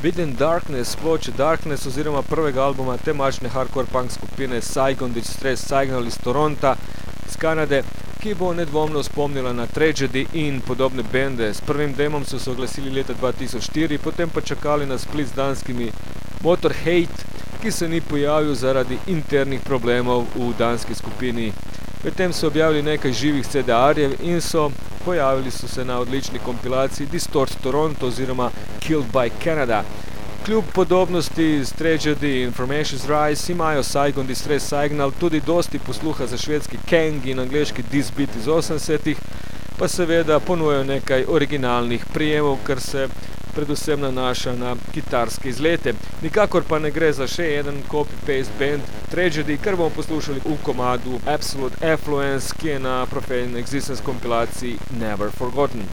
Within Darkness, ploče Darkness oziroma prvega albuma temačne hardcore punk skupine Saigon Distress Signal iz Toronta, iz Kanade, ki bo nedvomno spomnila na Tragedy in podobne bende. S prvim demom so se oglasili leta 2004, potem pa čakali na split z danskimi Motorhead, ki se ni pojavil zaradi internih problemov v danski skupini. Medtem so objavili nekaj živih CD-arjev in pojavili so se na odlični kompilaciji Distort Toronto oziroma Killed by Canada. Kljub podobnosti z Tragedy in Formations Rise imajo Saigon Distress Signal tudi dosti posluha za švedski Kang in angleški This Beat iz 80-ih, pa seveda ponujajo nekaj originalnih prijemov, kar se predvsem nanaša na kitarske izlete. Nikakor pa ne gre za še eden copy-paste band Tragedy, kar bomo poslušali v komadu Absolute Affluence, ki je na Profane Existence kompilaciji Never Forgotten.